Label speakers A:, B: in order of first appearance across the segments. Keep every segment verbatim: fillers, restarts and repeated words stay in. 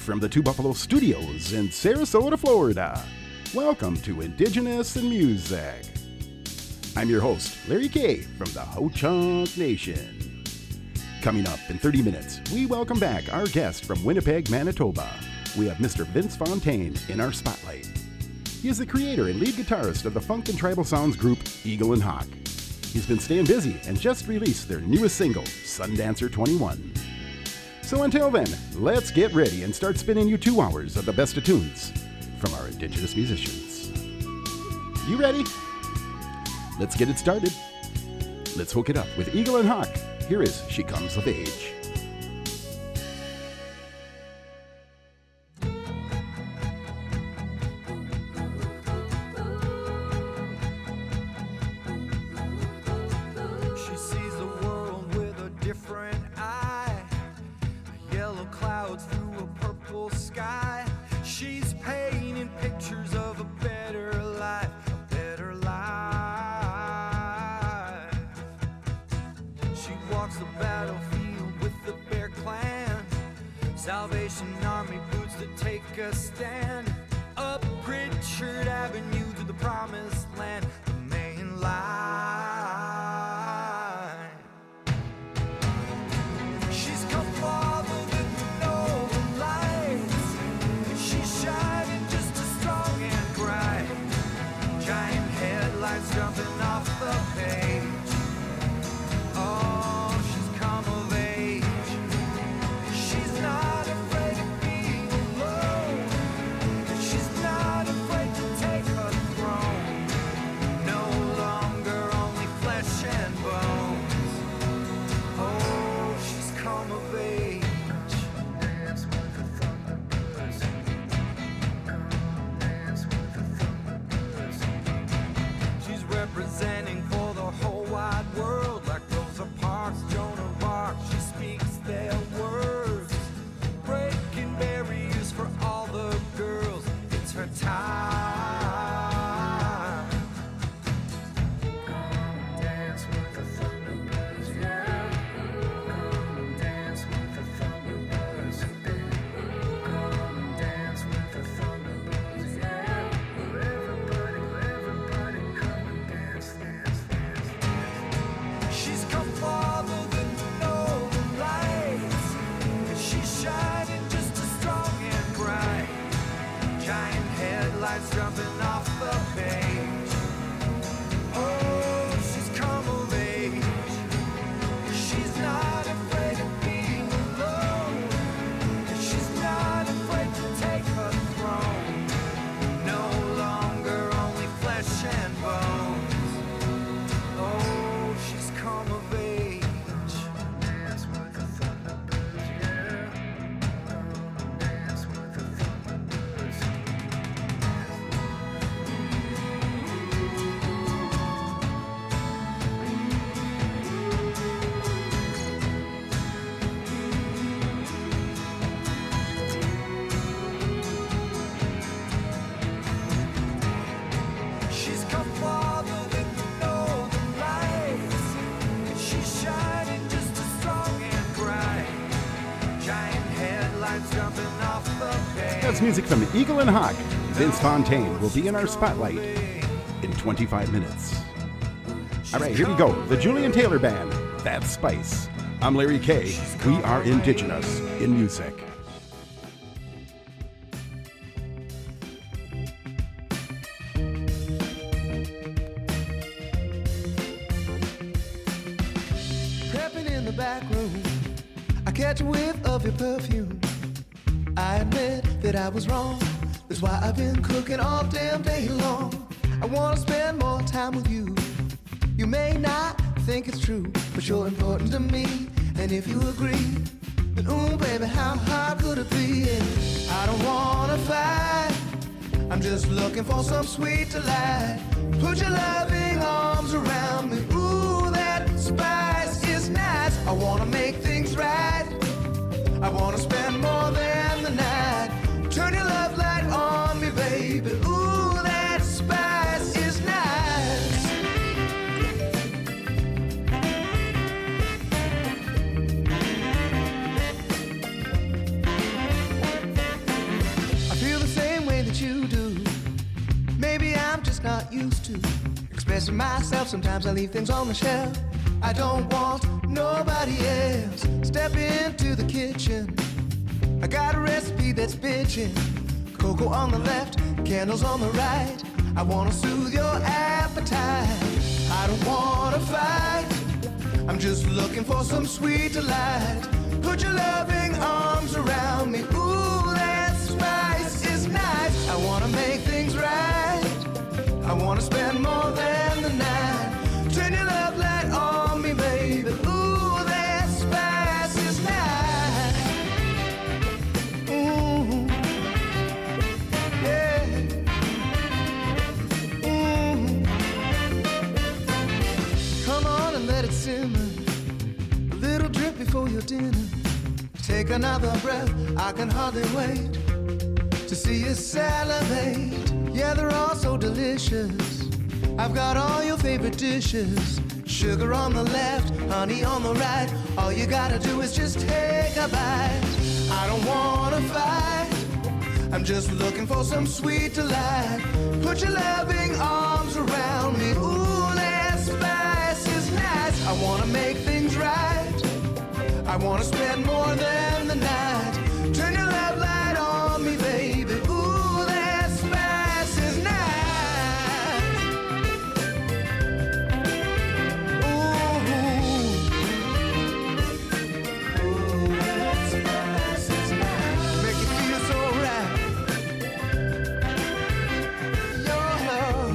A: from the Two Buffalo Studios in Sarasota, Florida. Welcome to Indigenous in Music. I'm your host, Larry K. from the Ho-Chunk Nation. Coming up in thirty minutes, we welcome back our guest from Winnipeg, Manitoba. We have Mister Vince Fontaine in our spotlight. He is the creator and lead guitarist of the funk and tribal sounds group Eagle and Hawk. He's been staying busy and just released their newest single, Sundancer twenty-one. So until then, let's get ready and start spinning you two hours of the best of tunes from our Indigenous musicians. You ready? Let's get it started. Let's hook it up with Eagle and Hawk. Here is She Comes of Age.
B: Salvation Army boots that take a stand up Pritchard Avenue to the promised land, the main line. She's come farther than you know the lights. She's shining just as strong and bright. Giant headlights jumping off the page. Oh, she's come of age. She's not representing for the whole wide world, like Rosa Parks, Joan of Arc. She speaks their words, breaking barriers for all the girls. It's her time. Come and dance with the Thunderbirds, yeah. Come and dance with the Thunderbirds. Come and dance with the Thunderbirds, yeah. Everybody, everybody, come and dance, dance, dance, dance. She's come farther than you know the lights. She's shining just as strong and bright. Giant headlights jumping off the page. Oh, she's come of age. She's not afraid of being alone. She's not afraid to take her throne. No longer only flesh and bones. Oh, she's come of age. Dance with the Thunderbirds, yeah. Dance with the Thunderbirds. She's come farther than you know the lights. She's shining just as strong and bright. Giant headlights jumping off the page.
A: That's music from Eagle and Hawk. Vince Fontaine will be in our spotlight in twenty-five minutes. All right, here we go. The Julian Taylor Band. That's Spice. I'm Larry K. We are Indigenous in Music.
B: Prepping in the back room, I catch a whiff of your perfume. I admit that I was wrong. That's why I've been cooking all damn day long. I wanna spend more time with you. You may not think it's true, but you're important to me. And if you agree, then ooh baby, how hard could it be? And I don't wanna fight, I'm just looking for some sweet delight. Put your loving arms around me. Ooh, that spice is nice. I wanna make things right. I wanna spend more than the night. Turn your love light on me, baby. Ooh, that spice is nice.
C: not used to expressing myself. Sometimes I leave things on the shelf. I don't want nobody else. Step into the kitchen. I got a recipe that's bitchin'. Cocoa on the left, candles on the right. I wanna soothe your appetite. I don't wanna fight. I'm just looking for some sweet delight. Put your loving arms around me. Ooh, that spice is nice. I wanna make things right. I wanna spend more than the night. Turn your love light on me, baby. Ooh, that spice is nice. Ooh, yeah. Ooh. Come on and let it simmer. A little drip before your dinner. Take another breath. I can hardly wait to see you salivate. Yeah, they're all so delicious. I've got all your favorite dishes. Sugar on the left, honey on the right. All you gotta do is just take a bite. I don't wanna fight. I'm just looking for some sweet delight. Put your loving arms around me. Ooh, that spice is nice. I wanna make things right. I wanna spend more than the night. Turn your love light on me, baby. Ooh, that spice is nice. Ooh, ooh, that spice is nice. Make you feel so right. Your love.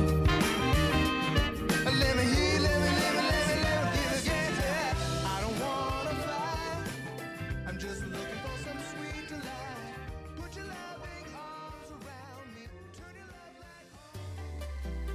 C: Let me hear, let me, let me, let me, let me give again to that. I don't wanna fight. I'm just looking for some sweet delight. Put your loving arms around me. Turn your love light on.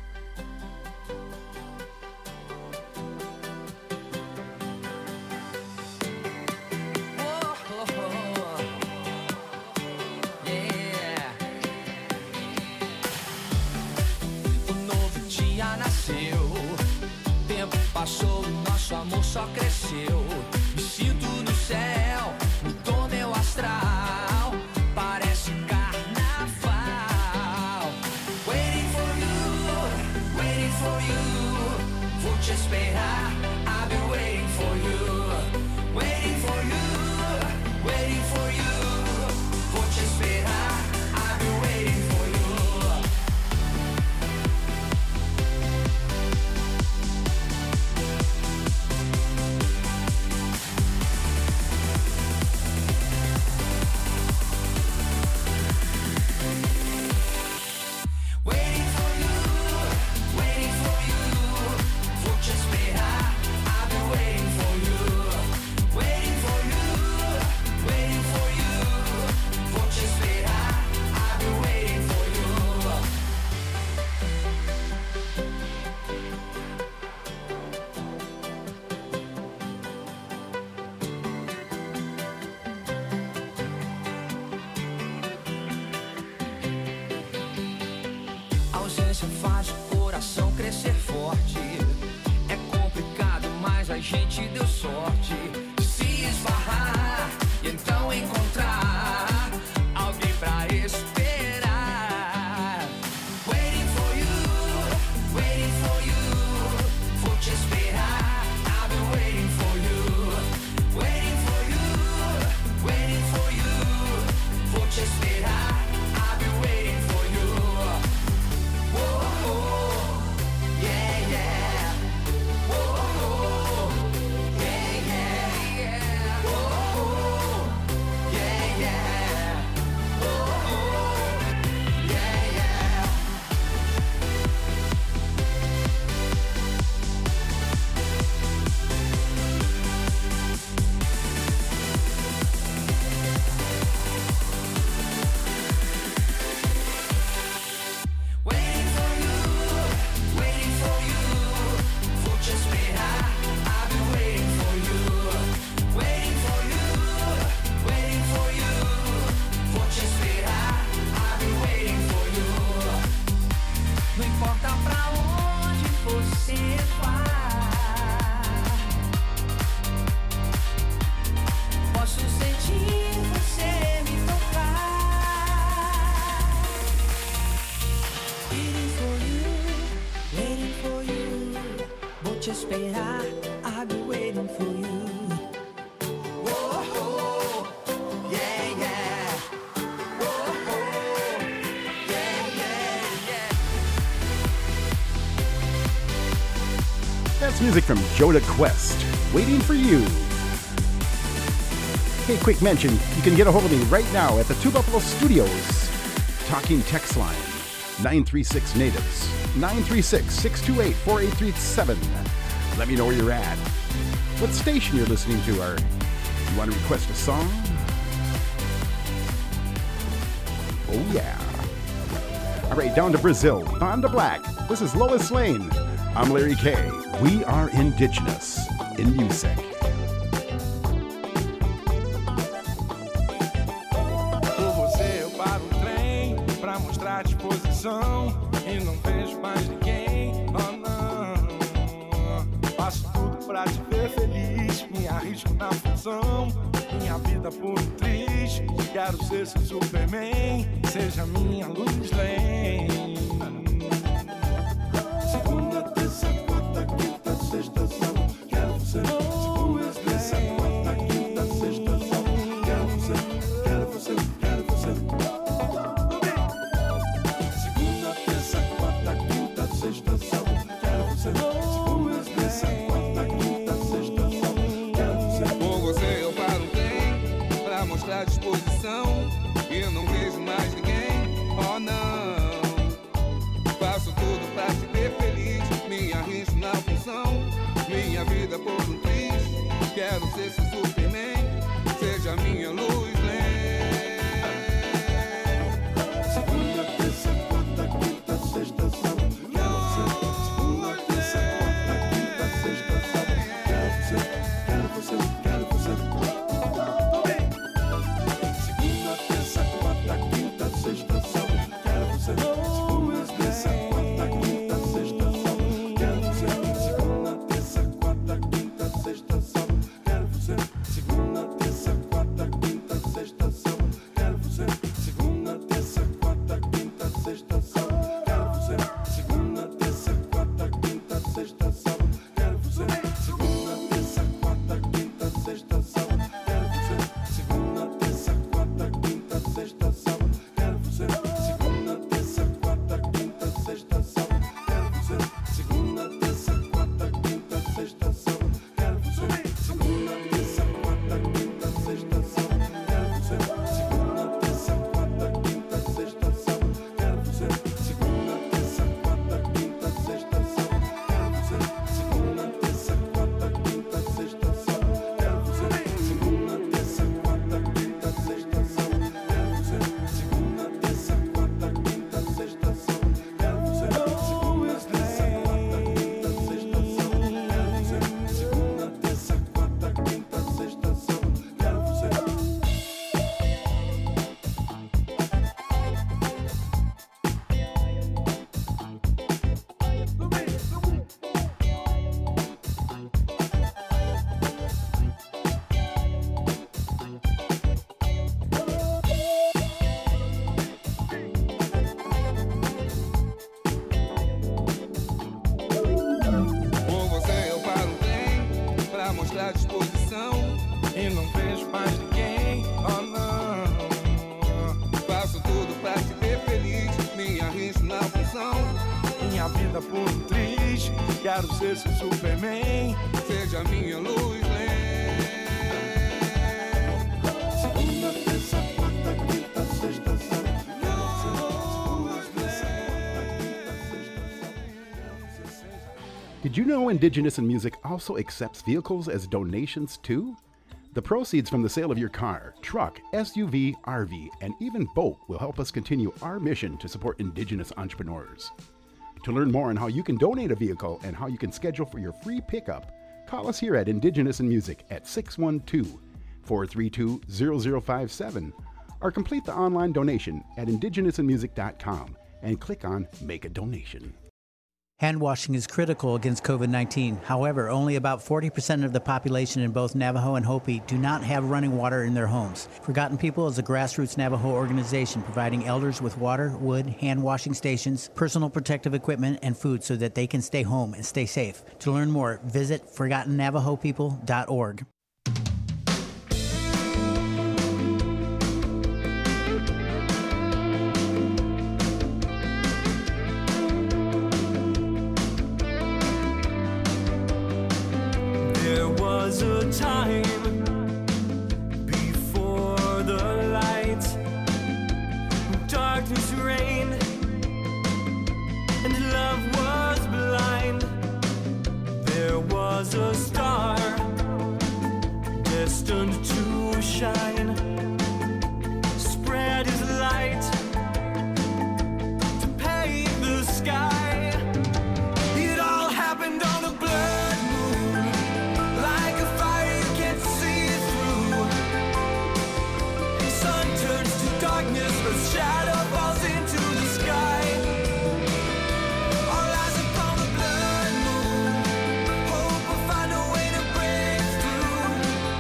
D: Um novo dia nasceu, tempo passou, nosso amor só cresceu. Me sinto no céu, mudou meu astral, parece um carnaval. Waiting for you, waiting for you, vou te esperar. I've been waiting for you, waiting for you, waiting for you, vou te esperar. I've been waiting for you. Waiting for you, waiting for you, vou te esperar. I've been waiting for you, waiting for you, waiting for you, vou te esperar. I've been waiting for you. A ausência faz o coração crescer forte. É complicado, mas a gente deu sorte. Se esbarrar e então encontrar alguém pra esperar. Waiting for you, waiting for you, vou te esperar. I've been waiting for you, waiting for you, waiting for you, vou te esperar. I've been waiting for you. Oh, oh, te esperar, I'll be waiting for you. Whoa, yeah, yeah. Whoa, yeah, yeah, yeah.
A: That's music from Joda Quest, Waiting for You. Hey, quick mention, you can get a hold of me right now at the Two Buffalo Studios. Talking text line, nine three six natives, nine three six, six two eight, four eight three seven. Let me know where you're at, what station you're listening to, or you want to request a song? Oh yeah. All right, down to Brazil, Banda Black. This is Lois Lane. I'm Larry K. We are indigenous in music.
E: Por você eu paro o trem pra mostrar disposição e não vejo mais ninguém, oh não. Faço tudo pra te ver feliz, me arrisco na função, minha vida por um triz. Quero ser seu Superman, seja minha luz lane. Segunda, terça, quarta, quinta, sexta, sábado, quero você. Segunda, terça, quarta, quinta, sexta, sábado, quero você, quero você, quero você. Segunda, terça, quarta, quinta, sexta, sábado, quero você. Segunda, terça, quarta, quinta, sexta, sábado, quero você. Por você eu paro um trem pra mostrar disposição e eu não vejo mais ninguém, oh não. Faço tudo pra te ver feliz, me arrisco na função, minha vida por um triz. Quero ser seu Superman, seja minha luz lane. Segunda, terça, quarta, quinta, sexta, sábado, quero você. Segunda, terça, quarta, quinta, sexta, sábado, quero você, quero você, quero você. Segunda, terça, quarta, quinta, sexta, sábado, quero você. Segunda, terça, quarta, quinta, sexta, sábado, quero você. Segunda, terça, quarta, quinta, sexta, sábado, quero você. Segunda, terça, quarta, quinta, sexta, sábado, quero você. Segunda, terça, quarta, quinta, sexta, sábado, quero você. Segunda, terça, quarta, quinta, sexta, sábado, quero você. Segunda, terça, quarta, quinta, sexta, sábado, quero você. Segunda, terça, quarta, quinta, sexta, sábado, quero você. Segunda, terça, quarta, quinta, sexta, sábado, quero você. Segunda, terça, quarta, quinta, sexta, sábado, quero você. Segunda, terça, quarta, quinta, sexta, sábado, quero você. Segunda, terça, quarta, quinta, sexta, sábado, quero você. Segunda, terça, quarta, quinta, sexta, sábado, quero você. Segunda, terça, quarta, quinta, sexta, sábado, quero você. Segunda, terça, quarta, quinta, sexta, sábado, quero você. Segunda, terça, quarta, quinta, sexta, sábado, quero você. Segunda, terça, quarta, quinta, sexta, sábado, quero você. Segunda, terça, quarta, quinta, sexta, sábado, quero você. Por você eu paro um trem pra mostrar disposição e não vejo mais ninguém, oh não. Faço tudo pra te ver feliz, me arrisco na função, minha vida por um triz. Quero ser seu Superman, seja minha luz lane. Segunda, terça, quarta, quinta, sexta, sábado, quero você. Segunda, terça, quarta, quinta, sexta, sábado, quero você.
A: Did you know Indigenous in Music also accepts vehicles as donations too? The proceeds from the sale of your car, truck, S U V, R V, and even boat will help us continue our mission to support Indigenous entrepreneurs. To learn more on how you can donate a vehicle and how you can schedule for your free pickup, call us here at Indigenous in Music at six one two, four three two, zero zero five seven or complete the online donation at indigenous in music dot com and click on Make a Donation.
F: Hand washing is critical against COVID nineteen. However, only about forty percent of the population in both Navajo and Hopi do not have running water in their homes. Forgotten People is a grassroots Navajo organization providing elders with water, wood, hand washing stations, personal protective equipment, and food so that they can stay home and stay safe. To learn more, visit forgotten navajo people dot org.
D: There was a time before the light, darkness reigned, and love was blind. There was a star destined to shine, spread his light to paint the sky. It all happened on a blood moon, like a fire you can't see through. Sun turns to darkness, a shadow falls into the sky. All eyes upon the blood moon, hope will find a way to break through.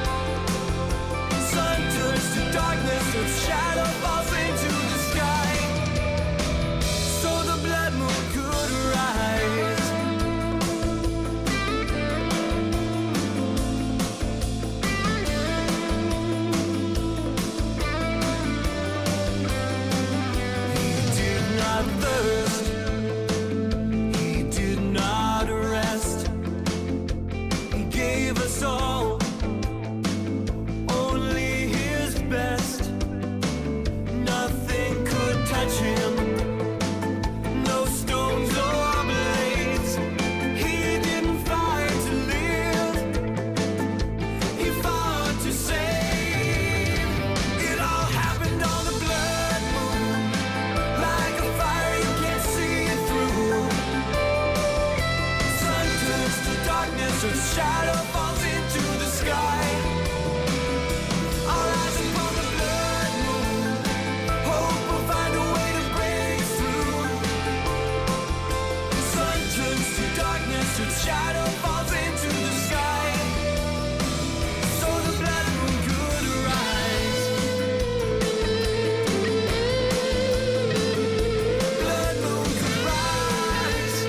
D: Sun turns to darkness, a shadow falls into the sky, so the blood moon could rise. He did not thirst, he did not rest. He gave us all only his best. Nothing could touch him, no stones or blades. He didn't fight to live, he fought to save. It all happened on the blood moon, like a fire you can't see through. Sun turns to darkness, a shadow falls into the sky. All eyes upon the blood moon, hope will find a way to break through. Sun turns to darkness, a shadow falls into the sky, so the blood moon could rise. Blood moon could rise.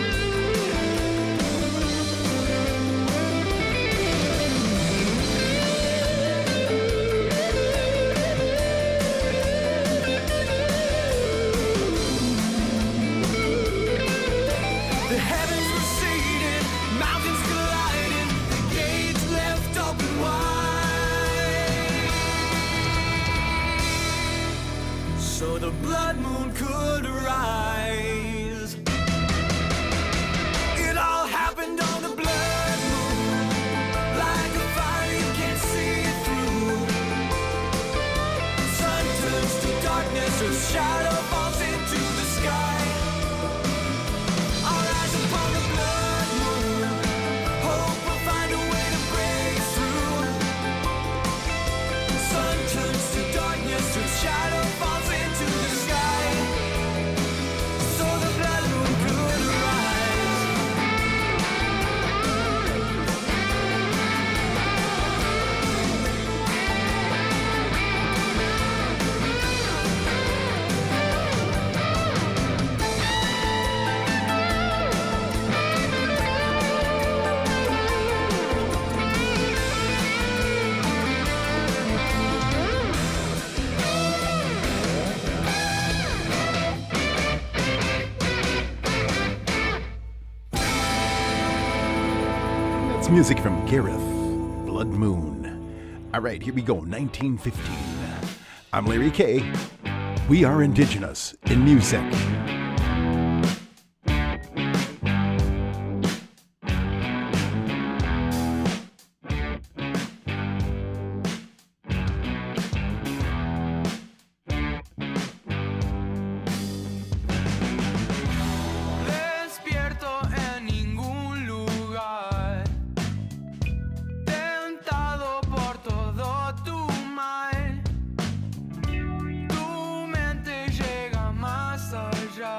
D: The heavens receded, mountains collided, the gates left open wide, so the blood moon could rise. It all happened on the blood moon, like a fire you can't see through. Sun turns to darkness, a shadow falls into the sky. All eyes upon the blood moon, hope will find a way to break through. Sun turns to darkness, a shadow falls into the sky, so the blood moon could rise.
A: That's music from Gareth, Blood Moon. All right, here we go, nineteen fifteen. I'm Larry K. We are indigenous in music.
B: Despierto en ningún lugar, tentado por todo tu mal. Tu mente llega más allá.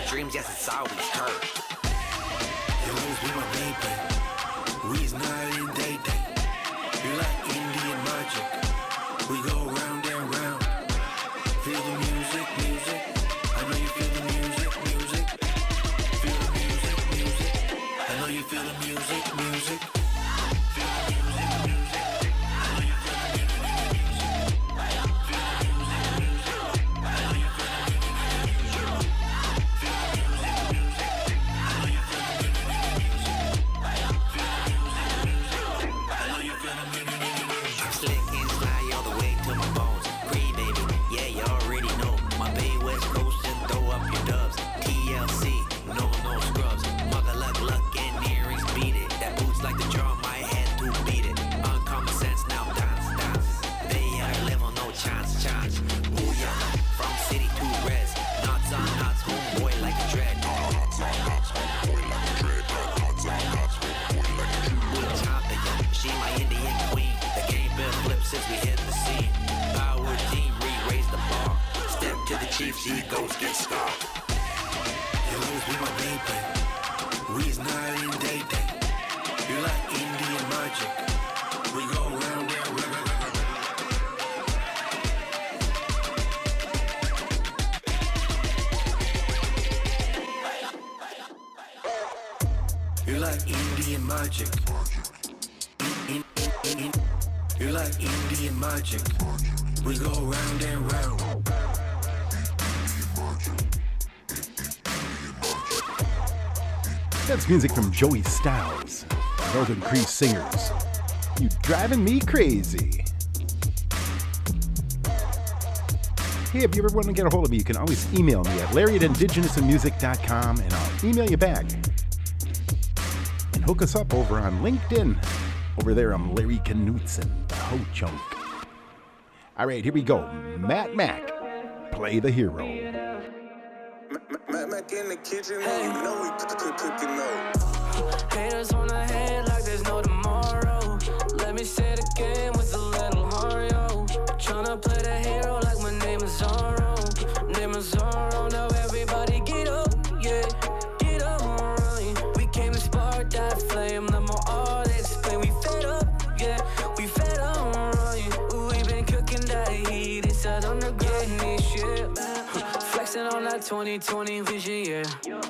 D: dreams, yes, it's always her. You always be my baby. We's night and day day. You're like Indian magic. We go round and round. Feel the music, music. I know you feel the music, music. Feel the music, music. I know you feel the music, music. Feel the music, music. I know you feel the music, music. Feel the music, music. I know you feel the music, music. Feel the music, music. I know you feel the music, music. Feel the music, music. I know you feel the music, music. I'm slick and fly all the way to my bones. Free baby, yeah, you already know. My Bay West Coast and throw up your dubs. T L C, no, no scrubs. Mother luck, luck and earrings beat it. That boots like the drum, I had to beat it. Uncommon sense, now dance, dance. They at our level, no chance, chance. Ooh yeah, from city to res. Knots on knots, homeboy like a dread. Knots on knots, homeboy like a dread. Knots on knots, homeboy like a dread. We'll chop it, yeah. She my Indian queen. The game been flipped since we hit the scene. Power team, re-raise the bar. Step to the Chiefs, egos get scarred. You'll always be my baby. We's night and day day. You're like Indian magic. We go round and round. You're like Indian magic. In, in, in, in. You're like Indian magic. We go round and round.
A: That's music from Joey Styles, Northern Cree Singers. You driving me crazy. Hey, if you ever want to get a hold of me, you can always email me at larry at indigenous and music dot com and I'll email you back. And hook us up over on LinkedIn. Over there, I'm Larry Knutson, the Ho Chunk. All right, here we go. Matt Mac, Play the Hero.
G: Mac Mac in the kitchen, hey. You know we cook, cook, cooking though.
B: Haters wanna hate like there's no tomorrow. Let me say it again with a little Hario. Tryna play the hero like my name is Zorro. Name is Zorro, now everybody get up, yeah. Get up, right. We came to spark that flame, the more all they explain. We fed up, yeah. We fed up, right. We been cooking that heat, it's that underground yeah. shit. Flexing on that twenty twenty vision, yeah.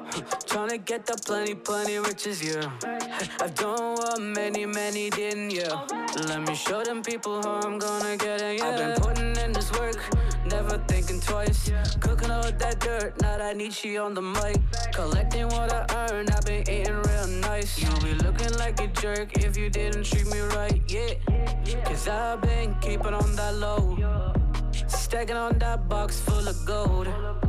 B: Tryna get the plenty, plenty riches, yeah. I've done what many, many didn't, yeah. Let me show them people how I'm gonna get it, yeah. I've been putting in this work, never thinking twice. Cooking out that dirt, now that Nietzsche on the mic. Collecting what I earned, I've been eating real nice. You'll be looking like a jerk if you didn't treat me right, yeah. Cause I've been keeping on that low. Stacking on that box full of gold.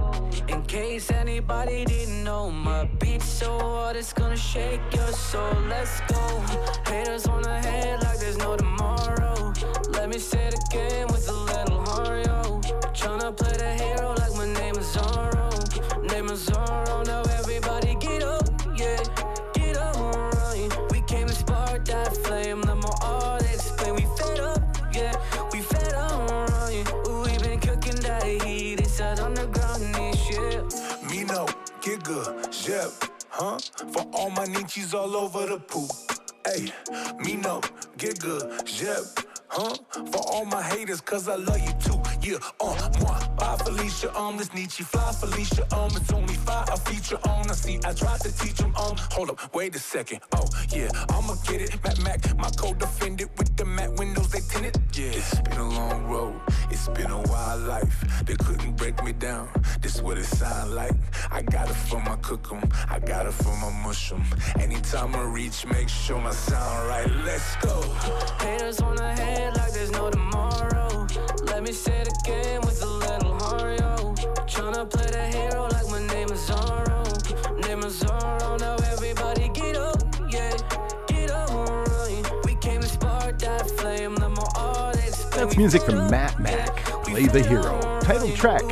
B: In case anybody didn't know, my beat's so hard it's gonna shake your soul. Let's go. Haters wanna hate like there's no tomorrow. Let me say it again with a little Hario. Tryna play the hero like my name is Zorro. Name is Zorro, now everybody get up, yeah. Get up, right. We came to spark that flame, the more all they explain. We fed up, yeah. We fed up, right. We been cooking that heat, it's that underground shit.
G: Me no, get good, Jeb, huh? For all my ninjas all over the poop. Hey, me no, get good, Jeb, huh? For all my haters, cause I love you too. Yeah, uh, moi, bye Felicia, um, this Nietzsche fly Felicia, um, it's only five, a feature on. I see, I tried to teach them, um, hold up, wait a second, oh, yeah, I'ma get it, Mac Mac, my co-defendant with the matte windows, they tinted, yeah. It's been a long road, it's been a wild life, they couldn't break me down, this what it sound like, I got it from my cook 'em, I got it from my mush 'em, anytime I reach, make sure my sound right, let's go.
B: Haters wanna hate like there's no tomorrow. Let me say it again with a little Hario. Tryna play the hero like my name is Zorro. Name is Zorro, now everybody get up, yeah. Get up, right. We came to spark that flame, the more all they explain.
A: That's music from Matt Mac, Play the Hero, title track.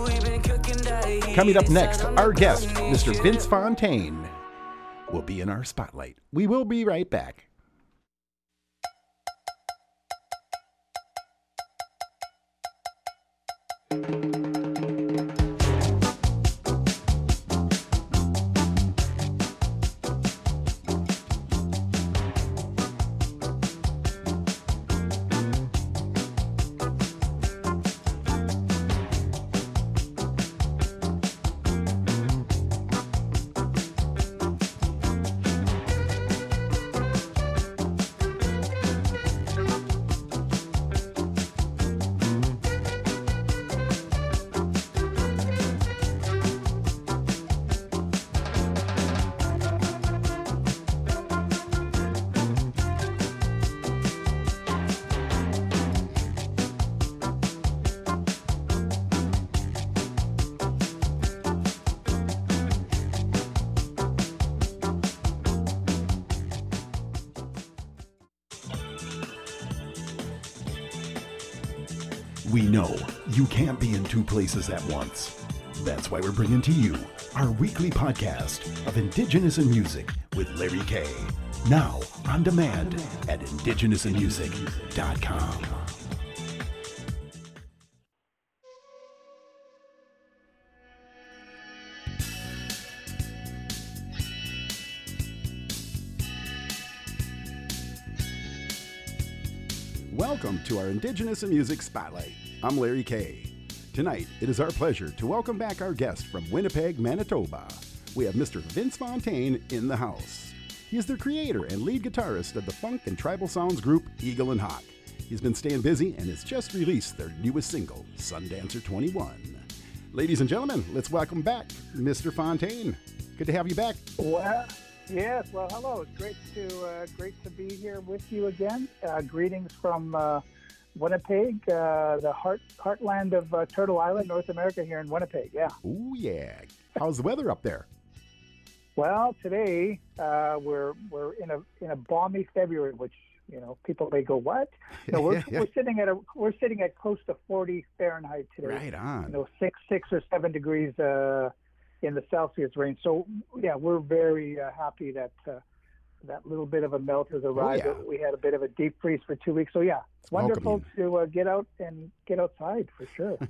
A: Coming up next, our guest, Mister Vince Fontaine, will be in our spotlight. We will be right back. We know you can't be in two places at once. That's why we're bringing to you our weekly podcast of Indigenous in Music with Larry K. Now on demand at indigenous in music dot com. Welcome to our Indigenous in Music Spotlight. I'm Larry K. Tonight, it is our pleasure to welcome back our guest from Winnipeg, Manitoba. We have Mister Vince Fontaine in the house. He is the creator and lead guitarist of the funk and tribal sounds group Eagle and Hawk. He's been staying busy and has just released their newest single, Sundancer twenty-one. Ladies and gentlemen, let's welcome back Mister Fontaine. Good to have you back.
H: Well, yes. Well, hello. It's great to uh, great to be here with you again. Uh, greetings from uh, Winnipeg, uh, the heart heartland of uh, Turtle Island, North America. Here in Winnipeg. Yeah.
A: Ooh, yeah. How's the weather up there?
H: Well, today uh, we're we're in a in a balmy February, which you know people may go, what? No, we're we're sitting at a we're sitting at close to forty Fahrenheit today.
A: Right on.
H: You know, six six or seven degrees uh, in the Celsius range. So yeah, we're very uh, happy that uh, that little bit of a melt has arrived.
A: Oh, yeah.
H: We had a bit of a deep freeze for two weeks. So yeah, wonderful
A: Welcome
H: to uh, get out and get outside for sure.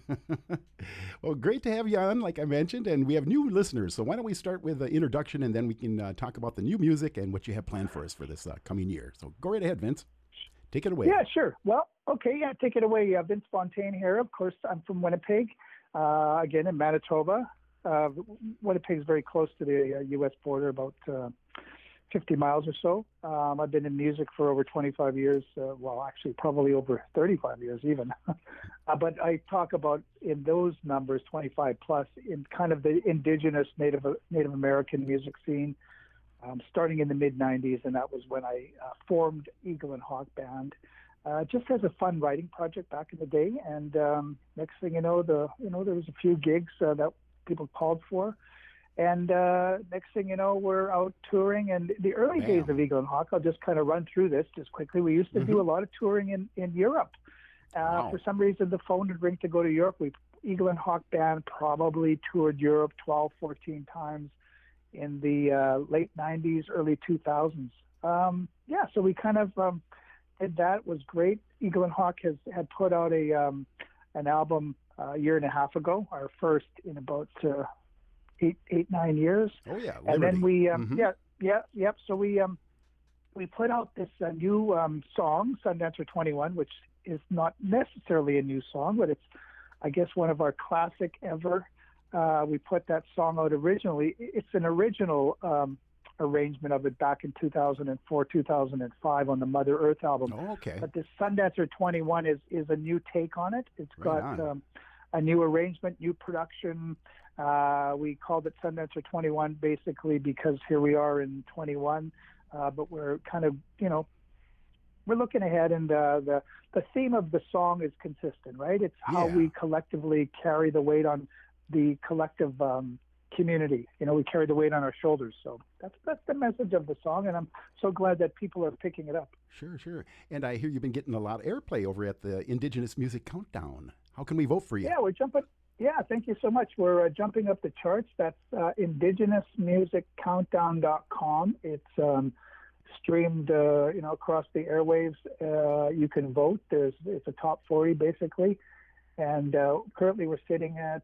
A: Well, great to have you on, like I mentioned, and we have new listeners. So why don't we start with an introduction, and then we can uh, talk about the new music and what you have planned for us for this uh, coming year. So go right ahead, Vince. Take it away.
H: Yeah, sure. Well, okay, yeah, take it away. Uh, Vince Fontaine here. Of course, I'm from Winnipeg, uh, again in Manitoba. Uh, Winnipeg is very close to the uh, U S border, about uh, fifty miles or so. Um, I've been in music for over twenty-five years. Uh, well, actually, probably over thirty-five years even. uh, but I talk about in those numbers, twenty-five plus, in kind of the indigenous Native Native American music scene, um, starting in the mid nineties, and that was when I uh, formed Eagle and Hawk Band, uh, just as a fun writing project back in the day. And um, next thing you know, the you know there was a few gigs uh, that people called for. And uh, next thing you know, we're out touring. And the early
A: Bam.
H: days of Eagle and Hawk, I'll just kind of run through this just quickly. We used to
A: Mm-hmm.
H: do a lot of touring in, in Europe. Uh,
A: Wow.
H: For some reason, the phone would ring to go to Europe. We Eagle and Hawk Band probably toured Europe twelve, fourteen times in the uh, late nineties, early two thousands. Um, yeah, so we kind of um, did that. It was great. Eagle and Hawk has had put out a um, an album uh, a year and a half ago, our first in about uh, eight, eight, nine years.
A: Oh, yeah.
H: And then
A: Liberty.
H: we, um,
A: Mhm.
H: yeah, yeah, yep. So we um, we put out this uh, new um, song, Sundancer twenty-one, which is not necessarily a new song, but it's, I guess, one of our classic ever. Uh, we put that song out originally. It's an original um, arrangement of it back in two thousand four, two thousand five on the Mother Earth album.
A: Oh, okay.
H: But this Sundancer twenty-one is, is a new take on it. It's
A: Right
H: got
A: on.
H: um, a new arrangement, new production. Uh, we called it Sundancer twenty-one basically because here we are in twenty-one, uh, but we're kind of, you know, we're looking ahead, and uh, the, the theme of the song is consistent, right? It's how
A: Yeah.
H: we collectively carry the weight on the collective um, community. You know, we carry the weight on our shoulders. So that's that's the message of the song, and I'm so glad that people are picking it up.
A: Sure, sure. And I hear you've been getting a lot of airplay over at the Indigenous Music Countdown. How can we vote for you?
H: Yeah, we're jumping. Yeah, thank you so much. We're uh, jumping up the charts. That's uh, indigenous music countdown dot com. It's um, streamed, uh, you know, across the airwaves. Uh, you can vote. There's it's a top forty basically, and uh, currently we're sitting at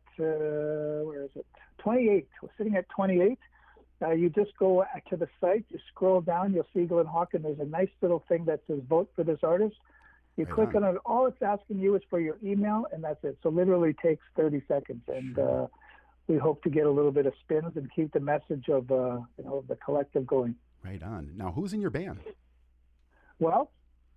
H: uh, where is it? twenty-eight. We're sitting at twenty-eight. Uh, you just go to the site, you scroll down, you'll see Eagle and Hawk, and there's a nice little thing that says vote for this artist. You
A: Right
H: click
A: on.
H: on it. All it's asking you is for your email, and that's it. So literally takes thirty seconds, and uh, we hope to get a little bit of spins and keep the message of uh, you know of the collective going.
A: Right on. Now, who's in your band?
H: Well,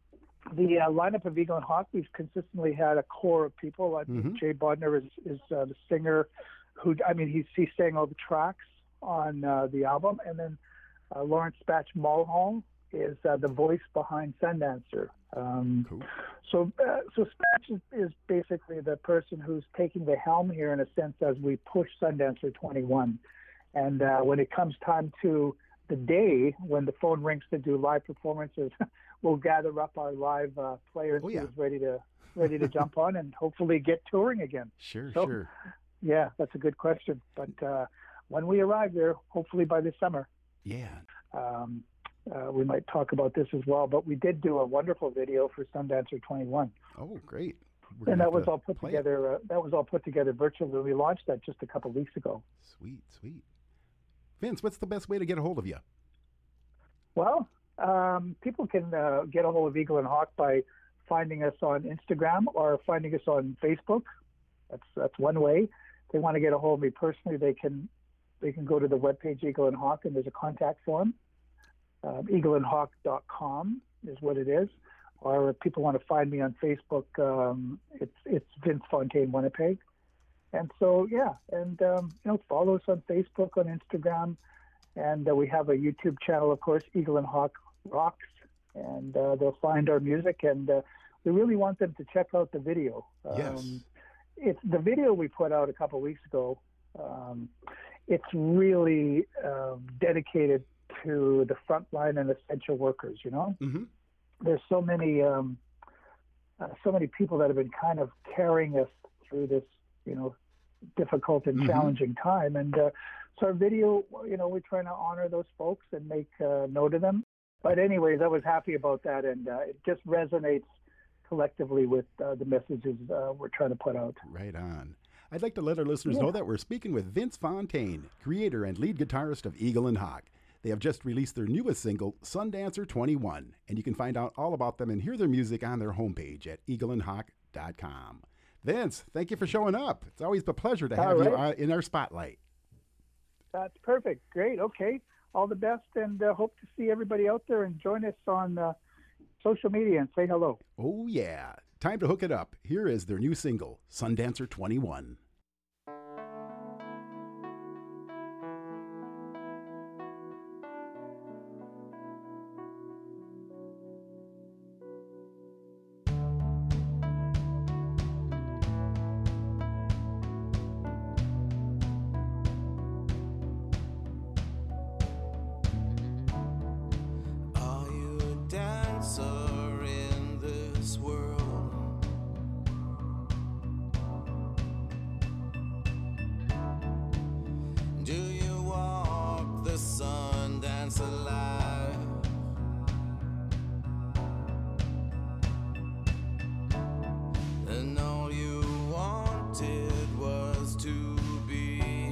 H: the uh, lineup of Eagle and Hawk, we've consistently had a core of people. I think
A: Mhm.
H: Jay Bodner is is uh, the singer, who I mean he's he sang all the tracks on uh, the album, and then uh, Lawrence Spatch Mulholland is uh, the voice behind Sundancer. Um,
A: Cool.
H: So, uh, so Spatch is, is basically the person who's taking the helm here in a sense as we push Sundancer twenty-one. And uh, when it comes time to the day when the phone rings to do live performances, we'll gather up our live uh, players
A: Oh, yeah.
H: who's ready to ready to jump on and hopefully get touring again.
A: Sure,
H: So,
A: sure.
H: Yeah, that's a good question. But uh, when we arrive there, hopefully by this summer,
A: Yeah.
H: um, uh, we might talk about this as well. But we did do a wonderful video for Sundancer twenty-one.
A: Oh, great. We're
H: And
A: gonna
H: that
A: have
H: was
A: to
H: all put
A: play it.
H: together. Uh, that was all put together virtually. We launched that just a couple weeks ago.
A: Sweet, sweet. Vince, what's the best way to get a hold of you?
H: Well, um, people can uh, get a hold of Eagle and Hawk by finding us on Instagram or finding us on Facebook. That's that's one way. If they want to get a hold of me personally, they can they can go to the webpage Eagle and Hawk, and there's a contact form. Um, eagle and hawk dot com is what it is. Or if people want to find me on Facebook, um, it's it's Vince Fontaine Winnipeg. And so, yeah, and, um, you know, follow us on Facebook, on Instagram. And uh, we have a YouTube channel, of course, Eagle and Hawk Rocks. And uh, they'll find our music. And uh, we really want them to check out the video.
A: Yes.
H: Um, it's the video we put out a couple of weeks ago. Um, it's really um, dedicated to the frontline and essential workers, you know?
A: Mm-hmm.
H: There's so many um, uh, so many people that have been kind of carrying us through this, you know, difficult and
A: Mhm.
H: challenging time. And uh, so our video, you know, we're trying to honor those folks and make uh, note of them. But anyways, I was happy about that, and uh, it just resonates collectively with uh, the messages uh, we're trying to put out.
A: Right on. I'd like to let our listeners
H: Yeah.
A: know that we're speaking with Vince Fontaine, creator and lead guitarist of Eagle and Hawk. They have just released their newest single, Sundancer twenty-one, and you can find out all about them and hear their music on their homepage at eagle and hawk dot com. Vince, thank you for showing up. It's always a pleasure to
H: All
A: have you
H: right.
A: uh, in our spotlight.
H: That's perfect. Great. Okay. All the best, and uh, hope to see everybody out there, and join us on uh, social media and say hello.
A: Oh, yeah. Time to hook it up. Here is their new single, Sundancer twenty-one.
I: Are you a dancer in this world? Do you walk the sun dance alive? And all you wanted was to be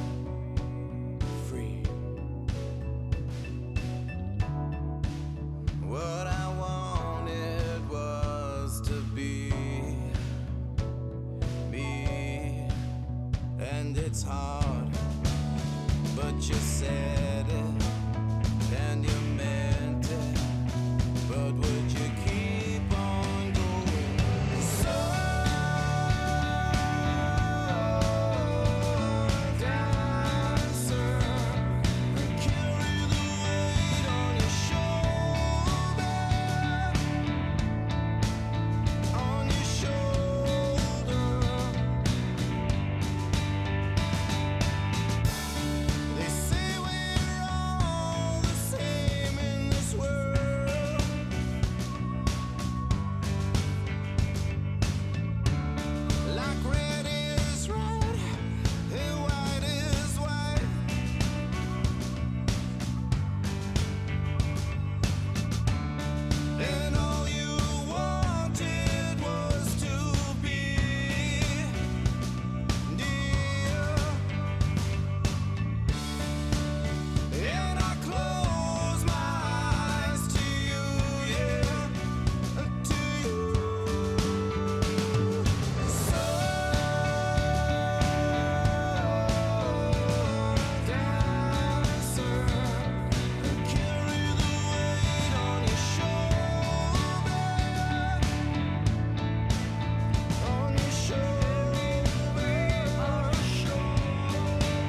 I: free. What I wanted was to be me, and it's hard, but you said it, and you meant it, but would you keep on going? Sundancer, carry the weight on your shoulder, on your shoulder. They say we're all the same in this world. Like red is red, and white is white. And all you wanted was to be near. And I close my eyes to you, yeah, to you. Sundancer, carry the weight on your shoulder, on your shoulder, on your shoulder.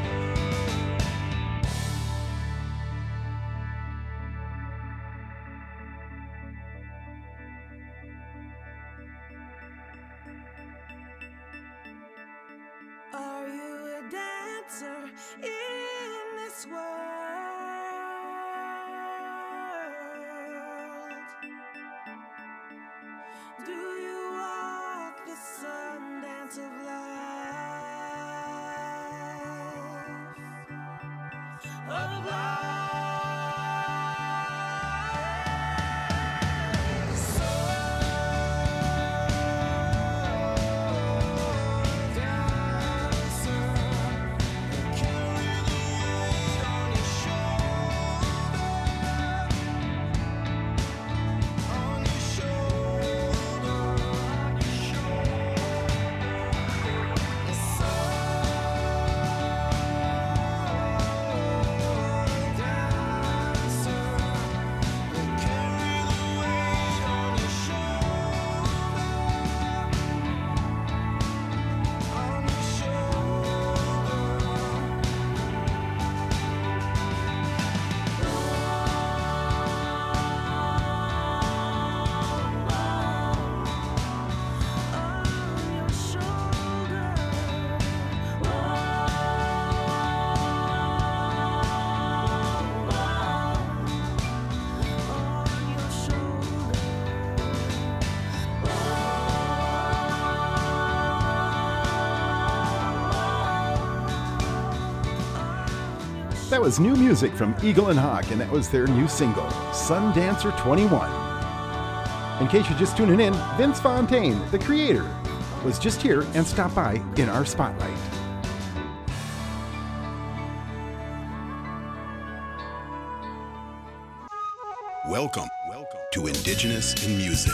I: Are you a dancer in this world? Do you walk
A: That was new music from Eagle and Hawk, and that was their new single, Sundancer twenty-one. In case you're just tuning in, Vince Fontaine, the creator, was just here and stopped by in our spotlight.
J: Welcome, welcome to Indigenous in Music.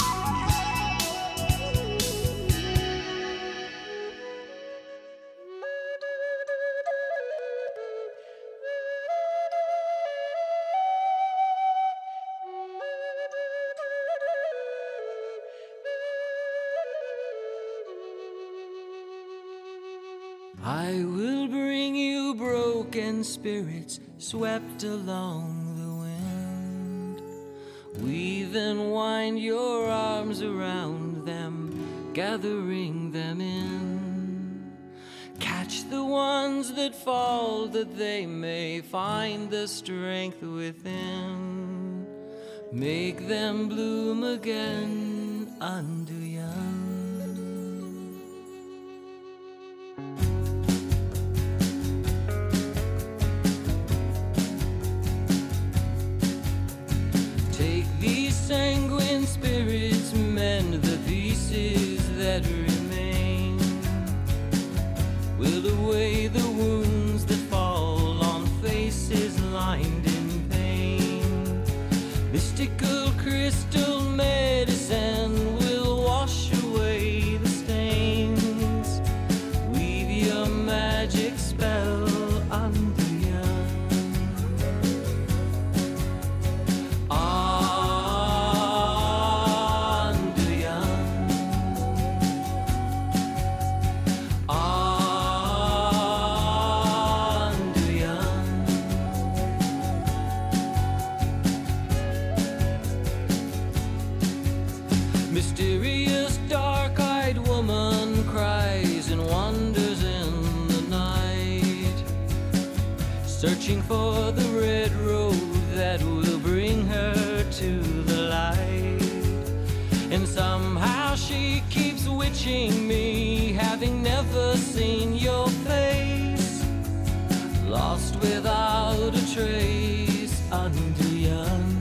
D: I will bring you broken spirits swept along the wind. Weave and wind your arms around them, gathering them in. Catch the ones that fall, that they may find the strength within. Make them bloom again unto young. Sanguine spirits mend the pieces that remain. Will away the wounds that fall on faces lined in pain. Mystical crystal medicine will wash away the stains. Weave your magic spell under mysterious dark-eyed woman cries and wanders in the night, searching for the red road that will bring her to the light. And somehow she keeps witching me, having never seen your face, lost without a trace under yon.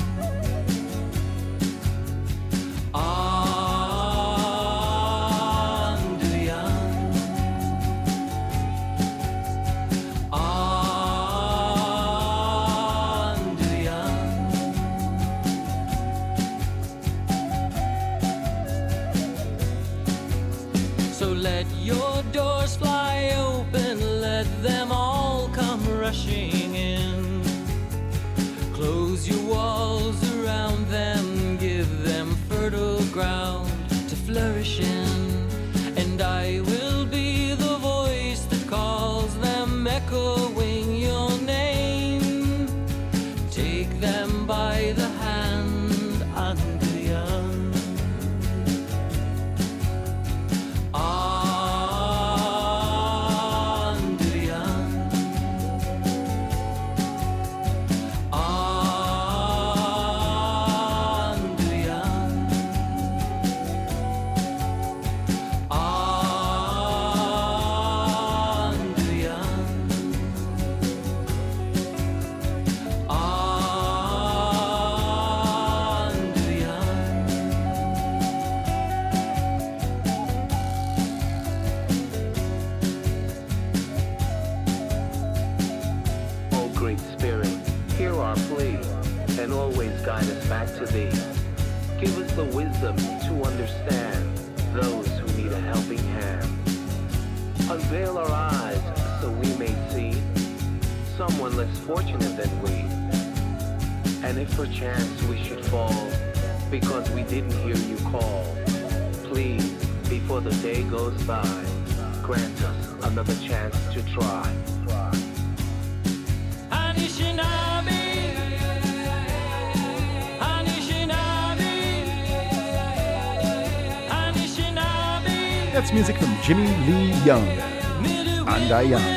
D: So let your doors fly open, let them all come rushing in. Close your walls around them, give them fertile ground to flourish in. And I will be the voice that calls them, echoing your name. Take them by the hand under young.
K: back to thee. Give us the wisdom to understand those who need a helping hand. Unveil our eyes so we may see someone less fortunate than we. And if perchance we should fall because we didn't hear you call, please, before the day goes by, grant us another chance to try.
D: Anishinaabe, Anishinaabe, Anishinaabe.
A: That's music from Jimmy Lee Young. Andai Young.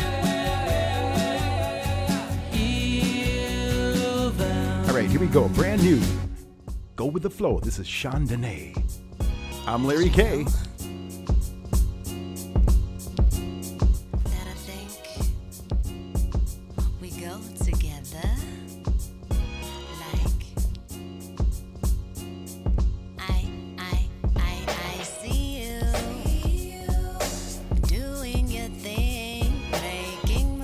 A: All right, here we go. Brand new. Go with the flow. This is Sean Dene. I'm Larry K.
L: That I think we go together. Like I, I, I, I see you doing your thing, making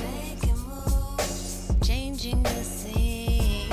L: moves, changing the scene.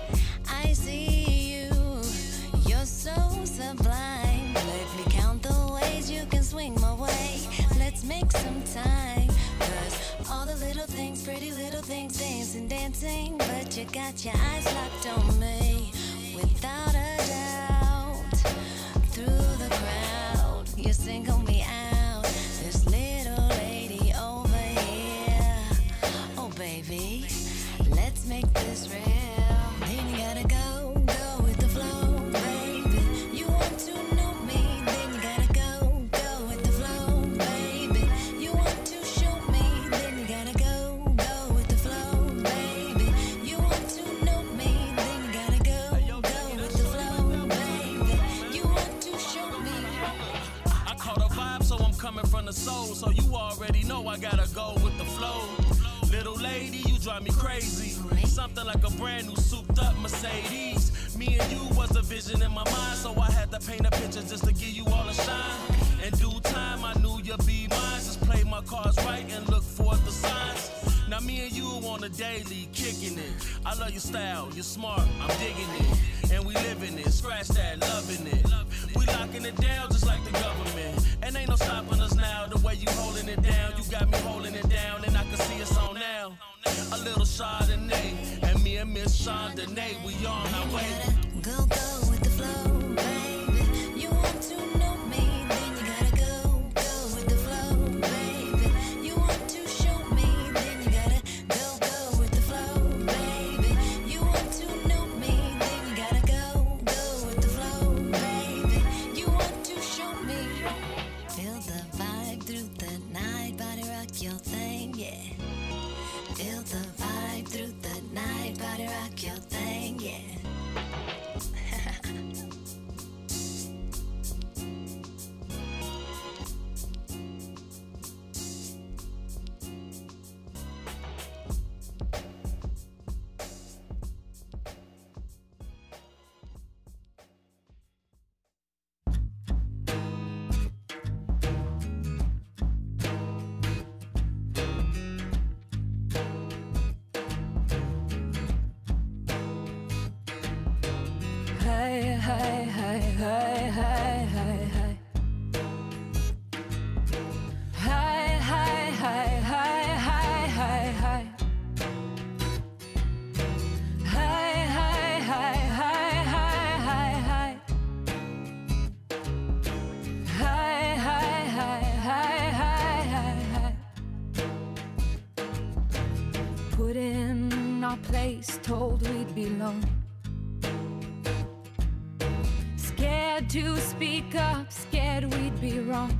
L: I see you, you're so sublime. Let me count the ways you can swing my way. Let's make some time. Cause all the little things, pretty little things, dancing, dancing. But you got your eyes locked on me. Without a doubt, through the crowd, you single me out. This little lady over here. Oh, baby, let's make this real. Then you gotta go, go with the flow, baby. You want to know me, then you gotta go, go with the flow, baby. You want to show me, then you gotta go, go with the flow, baby. You want to know me, then you gotta go, go with the flow, baby. You want to show me.
M: I caught a vibe, so I'm coming from the soul. So you already know I gotta go with the flow. Little lady, you drive me crazy. Something like a brand new souped up Mercedes. Me and you was a vision in my mind, so I had to paint a picture just to give you all a shine. In due time, I knew you'd be mine. Just play my cards right and look for the signs. Now me and you on a daily, kicking it. I love your style, you're smart, I'm digging it. And we living it, scratch that, loving it. We locking it down just like the government. And ain't no stopping us now, the way you holding it down. You got me holding it down, and I can see it's on now. A little Chardonnay, and me and Miss Chardonnay, we on our way.
L: Go, go with the flow, baby. You want to know me, then you gotta go, go with the flow, baby. You want to show me, then you gotta go, go with the flow, baby. You want to know me, then you gotta go, go with the flow, baby. You want to show me. Feel the vibe through the night, body rock your thing, yeah. Feel the vibe through the night, body rock your thing, yeah.
N: Hi, hi, hi, hi, hi, hi, hi. Hi, hi, hi, hi, hi, hi, hi. Hi, hi, hi, hi, hi, hi, hi. Hi, hi, hi, hi, hi, hi, hi. Put in our place, told we'd belong. Scared to speak up, scared we'd be wrong.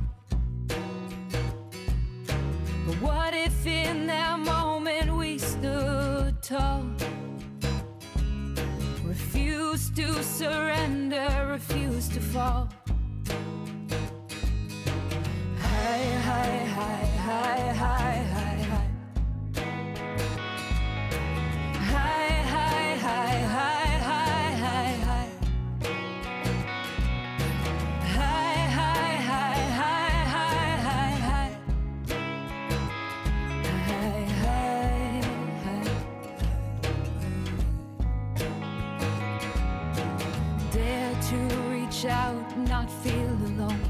N: But what if in that moment we stood tall? Refused to surrender, refused to fall. Hi, hi, hi, hi, hi, hi, hi. Hi, hi, hi, hi, hi, hi, hi. Hi, hi, hi, hi, hi, hi, hi. Hi, hi, hi. to reach out, not feel alone.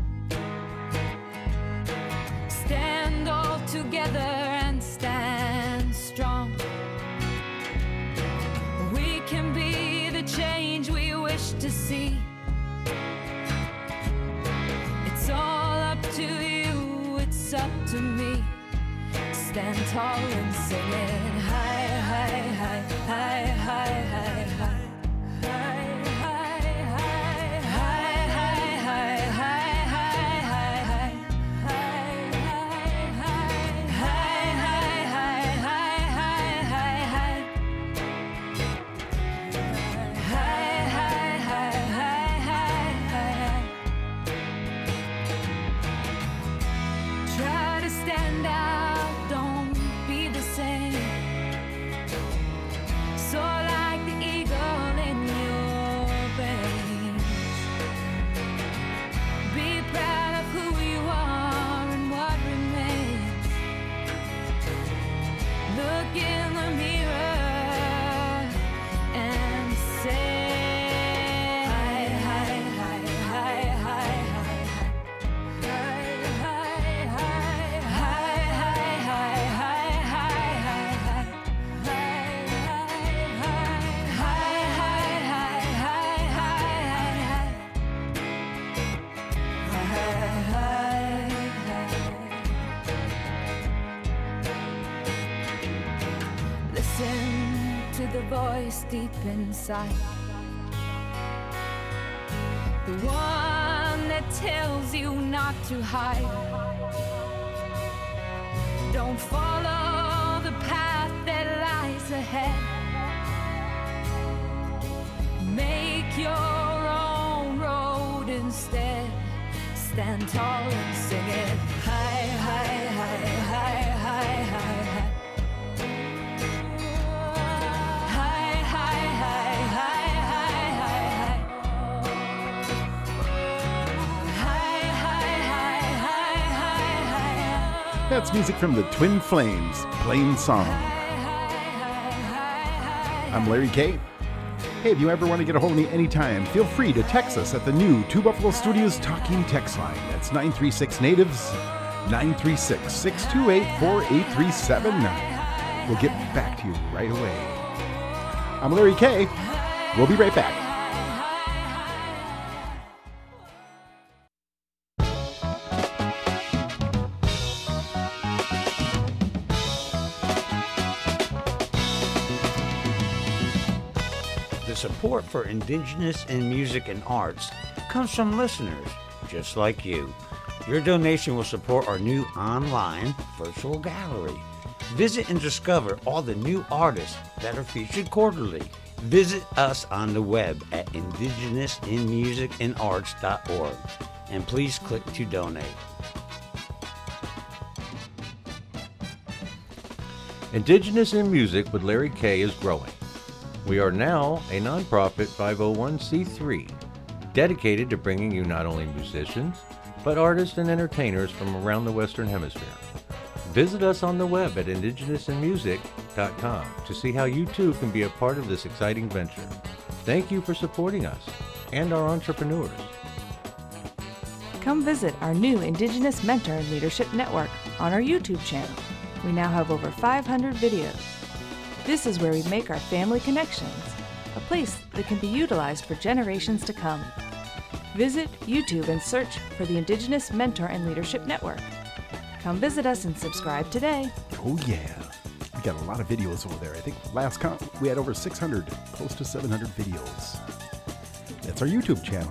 N: Stand all together and stand strong. We can be the change we wish to see. It's all up to you, it's up to me. Stand tall and sing it. Hi, hi, hi, hi, hi, hi, hi. Try to stand out, don't be the same. So like the eagle in your veins. Be proud of who you are and what remains. Look in the mirror and say, hi, hi, hi, hi, hi, hi. Listen to the voice deep inside, the one that tells you not to hide. Don't follow the path that lies ahead. Make your own road instead. Stand tall and sing it. Hi, hi, hi, hi, hi, hi, hi.
A: That's music from the Twin Flames, Plain Song. I'm Larry K. Hey, if you ever want to get a hold of me anytime, feel free to text us at the new Two Buffalo Studios Talking Text line. That's nine three six natives, nine three six, six two eight, four eight three seven. We'll get back to you right away. I'm Larry K. We'll be right back.
O: Support for Indigenous in music and arts comes from listeners just like you. Your donation will support our new online virtual gallery. Visit and discover all the new artists that are featured quarterly. Visit us on the web at indigenous in music and arts dot org and please click to donate.
P: Indigenous in Music with Larry K is growing. We are now a nonprofit five oh one c three, dedicated to bringing you not only musicians, but artists and entertainers from around the Western Hemisphere. Visit us on the web at indigenous in music dot com to see how you too can be a part of this exciting venture. Thank you for supporting us and our entrepreneurs.
Q: Come visit our new Indigenous Mentor and Leadership Network on our YouTube channel. We now have over five hundred videos. This is where we make our family connections, a place that can be utilized for generations to come. Visit YouTube and search for the Indigenous Mentor and Leadership Network. Come visit us and subscribe today.
A: Oh yeah, we got a lot of videos over there. I think last count we had over six hundred, close to seven hundred videos. That's our YouTube channel.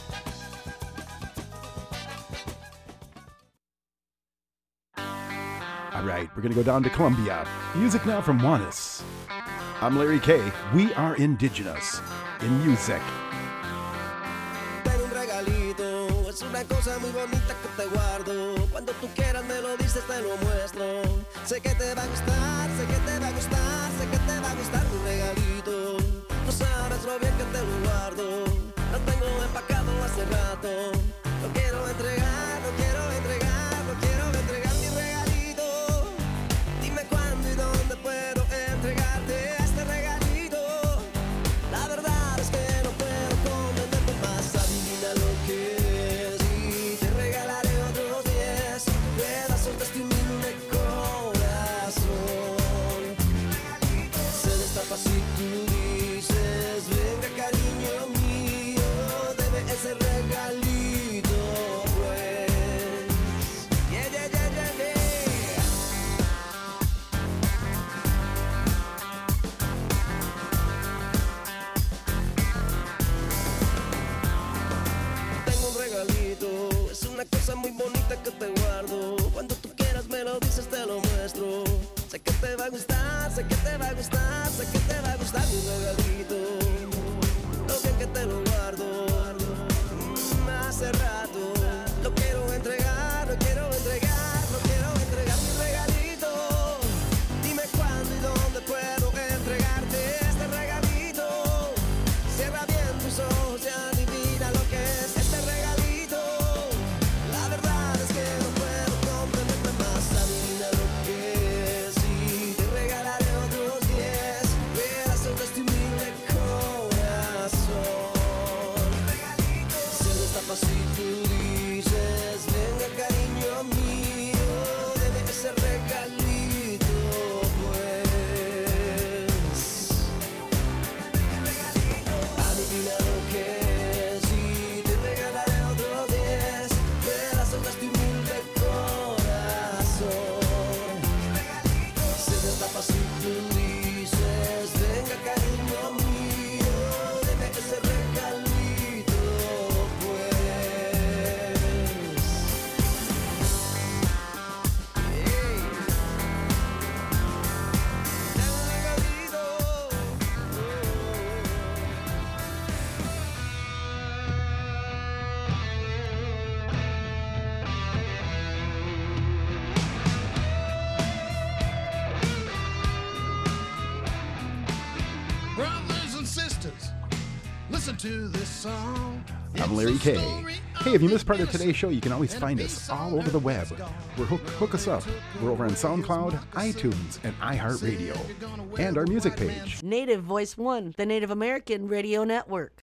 A: All right, we're going to go down to Colombia. Music now from Juanes. I'm Larry K. We are Indigenous in Music.
R: Ten un regalito, es una cosa muy bonita que te guardo. Cuando tú quieras me lo dices, te lo muestro. Sé que te va a gustar, sé que te va a gustar, sé que te va a gustar tu regalito. Tú sabes lo bien que te lo guardo. Lo tengo empacado hace rato. Lo quiero entregar, lo quiero entregar, lo quiero entregar mi regalito. Dime cuándo y dónde puedo entregarte este regalito. La verdad es que no puedo comprender por cosa muy bonita que te guardo. Cuando tú quieras me lo dices, te lo muestro. Sé que te va a gustar, sé que te va a gustar, sé que te va a gustar mi regalito. Lo bien que te lo guardo. Mm, hace rato lo quiero entregar, lo quiero entregar, lo quiero entregar mi regalito. Dime cuándo y dónde puedo entregarte este regalito. Cierra bien tus ojos y adivina lo que es este regalito. La verdad es que no puedo contenerme más. Adivina lo que es y te regalaré otros diez pedazos de este humilde corazón. Se destapa si tú dices, venga cariño mío, deme ese regalito pues. Adivina lo que es y te regalaré otros diez pedazos de este humilde corazón. Se destapa si tú dices, venga cariño mío, deme ese regalito pues.
S: Brothers and sisters, listen to this song.
A: I'm Larry K. Hey, if you missed part of today's show, you can always find us all over the web. We're hook, hook us up. We're over on SoundCloud, iTunes, and iHeartRadio. And our music page.
T: Native Voice One, the Native American Radio Network.